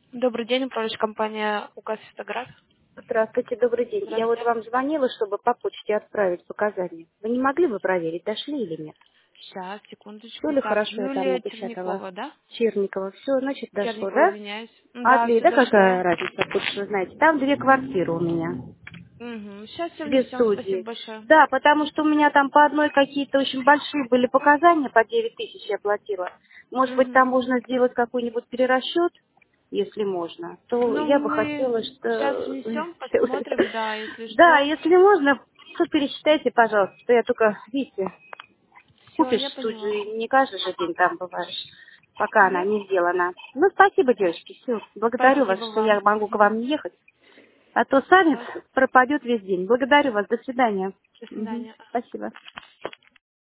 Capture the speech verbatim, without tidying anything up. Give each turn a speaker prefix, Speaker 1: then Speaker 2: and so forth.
Speaker 1: Добрый день, управляющая компания УК «Святоград».
Speaker 2: Здравствуйте, добрый день. Я вот
Speaker 1: Здравствуйте.
Speaker 2: вам звонила, чтобы по почте отправить показания. Вы не могли бы проверить, дошли или нет?
Speaker 1: Сейчас,
Speaker 2: Все
Speaker 1: секундочку.
Speaker 2: ли
Speaker 1: Так,
Speaker 2: хорошо я там
Speaker 1: Юлия
Speaker 2: напечатала?
Speaker 1: Черникова, да?
Speaker 2: Черникова. Все, значит, дошло,
Speaker 1: Черникова,
Speaker 2: да?
Speaker 1: извиняюсь. Да,
Speaker 2: Адрес,
Speaker 1: все
Speaker 2: да,
Speaker 1: дошло.
Speaker 2: какая разница, больше вы знаете. Там две квартиры у меня.
Speaker 1: Угу. Сейчас все
Speaker 2: Две
Speaker 1: внесем, спасибо
Speaker 2: студии.
Speaker 1: большое.
Speaker 2: Да, потому что у меня там по одной какие-то очень большие были показания, по девять тысяч я платила. Может быть, там
Speaker 1: Угу.
Speaker 2: можно сделать какой-нибудь перерасчет, если можно. То
Speaker 1: Ну,
Speaker 2: я бы
Speaker 1: мы
Speaker 2: хотела,
Speaker 1: сейчас
Speaker 2: что...
Speaker 1: внесем, посмотрим, да, если
Speaker 2: Да,
Speaker 1: что.
Speaker 2: если можно, то пересчитайте, пожалуйста, что я только, видите,
Speaker 1: Все,
Speaker 2: купишь
Speaker 1: я поняла.
Speaker 2: студию, не каждый же день там бываешь, пока она
Speaker 1: Угу.
Speaker 2: не сделана. Ну, спасибо, девочки, все. Благодарю вас,
Speaker 1: Спасибо
Speaker 2: что я
Speaker 1: вам.
Speaker 2: могу к вам не ехать. А то саммит
Speaker 1: Все,
Speaker 2: пропадет весь день. Благодарю вас. До свидания.
Speaker 1: до
Speaker 2: Мгм.
Speaker 1: свидания.
Speaker 2: Спасибо.